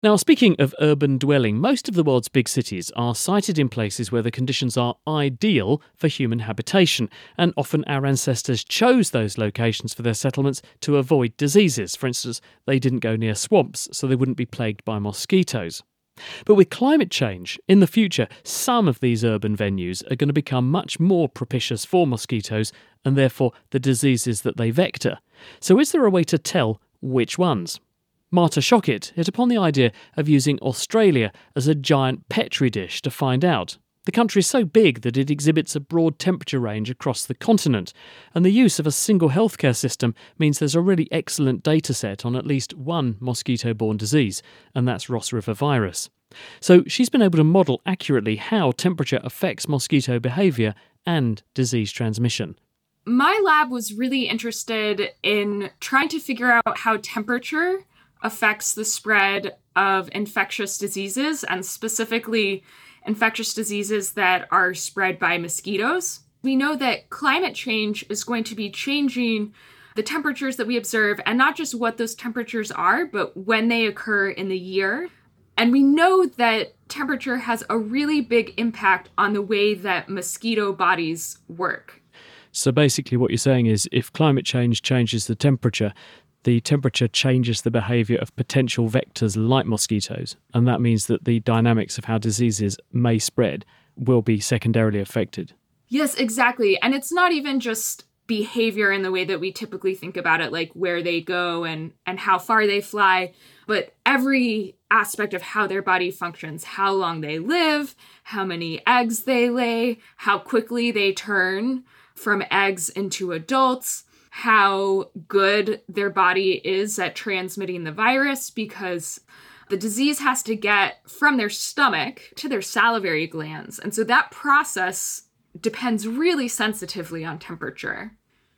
Now, speaking of urban dwelling, most of the world's big cities are sited in places where the conditions are ideal for human habitation, and often our ancestors chose those locations for their settlements to avoid diseases. For instance, they didn't go near swamps, so they wouldn't be plagued by mosquitoes. But with climate change, in the future, some of these urban venues are going to become much more propitious for mosquitoes and therefore the diseases that they vector. So is there a way to tell which ones? Marta Schockit hit upon the idea of using Australia as a giant petri dish to find out. The country is so big that it exhibits a broad temperature range across the continent, and the use of a single healthcare system means there's a really excellent data set on at least one mosquito-borne disease, and that's Ross River virus. So she's been able to model accurately how temperature affects mosquito behaviour and disease transmission. My lab was really interested in trying to figure out how temperature affects the spread of infectious diseases, and specifically infectious diseases that are spread by mosquitoes. We know that climate change is going to be changing the temperatures that we observe, and not just what those temperatures are, but when they occur in the year. And we know that temperature has a really big impact on the way that mosquito bodies work. So basically what you're saying is if climate change changes the temperature changes the behaviour of potential vectors like mosquitoes, and that means that the dynamics of how diseases may spread will be secondarily affected. Yes, exactly. And it's not even just behavior in the way that we typically think about it, like where they go and how far they fly, but every aspect of how their body functions, how long they live, how many eggs they lay, how quickly they turn from eggs into adults, how good their body is at transmitting the virus, because the disease has to get from their stomach to their salivary glands. And so that process depends really sensitively on temperature.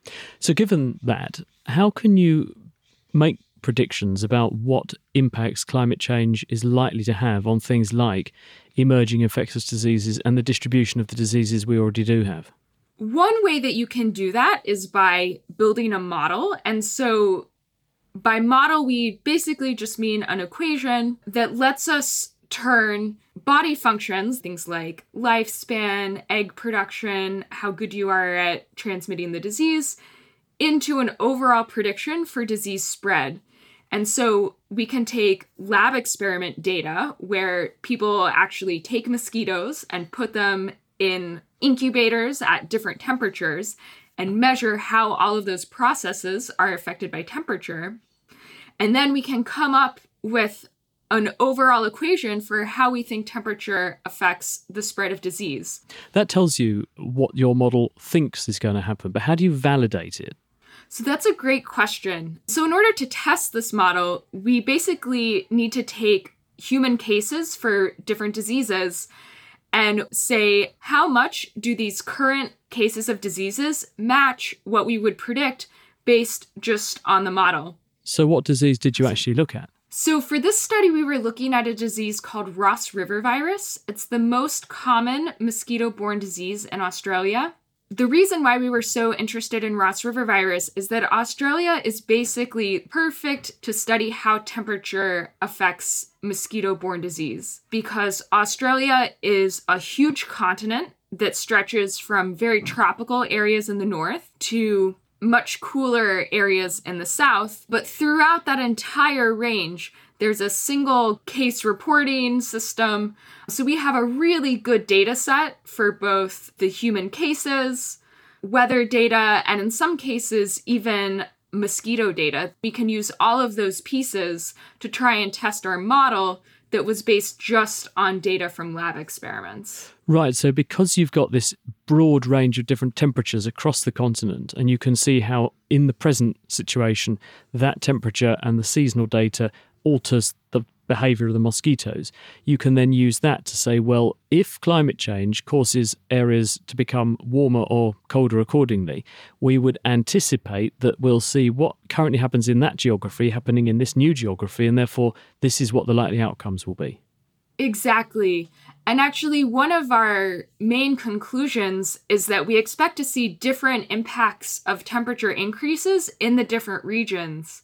So given that, how can you make predictions about what impacts climate change is likely to have on things like emerging infectious diseases and the distribution of the diseases we already do have? One way that you can do that is by building a model. And so by model, we basically just mean an equation that lets us turn body functions, things like lifespan, egg production, how good you are at transmitting the disease, into an overall prediction for disease spread. And so we can take lab experiment data where people actually take mosquitoes and put them in incubators at different temperatures and measure how all of those processes are affected by temperature. And then we can come up with an overall equation for how we think temperature affects the spread of disease. That tells you what your model thinks is going to happen, but how do you validate it? So that's a great question. So in order to test this model, we basically need to take human cases for different diseases and say, how much do these current cases of diseases match what we would predict based just on the model? So what disease did you actually look at? So for this study, we were looking at a disease called Ross River virus. It's the most common mosquito-borne disease in Australia. The reason why we were so interested in Ross River virus is that Australia is basically perfect to study how temperature affects mosquito-borne disease, because Australia is a huge continent that stretches from very tropical areas in the north to much cooler areas in the south. But throughout that entire range, there's a single case reporting system. So we have a really good data set for both the human cases, weather data, and in some cases, even mosquito data. We can use all of those pieces to try and test our model that was based just on data from lab experiments. Right, so because you've got this broad range of different temperatures across the continent, and you can see how in the present situation that temperature and the seasonal data alters the behaviour of the mosquitoes, you can then use that to say, well, if climate change causes areas to become warmer or colder accordingly, we would anticipate that we'll see what currently happens in that geography happening in this new geography, and therefore this is what the likely outcomes will be. Exactly. And actually, one of our main conclusions is that we expect to see different impacts of temperature increases in the different regions.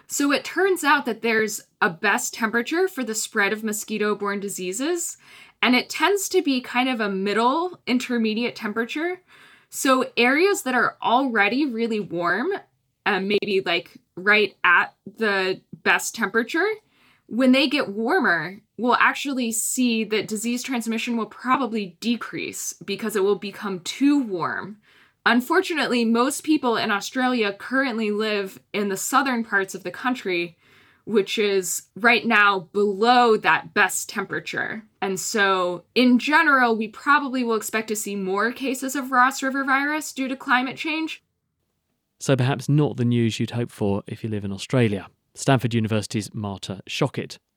So it turns out that there's a best temperature for the spread of mosquito-borne diseases, and it tends to be kind of a middle intermediate temperature. So areas that are already really warm, maybe like right at the best temperature, when they get warmer, we'll actually see that disease transmission will probably decrease because it will become too warm. Unfortunately, most people in Australia currently live in the southern parts of the country, which is right now below that best temperature. And so, in general, we probably will expect to see more cases of Ross River virus due to climate change. So perhaps not the news you'd hope for if you live in Australia. Stanford University's Marta Schockett.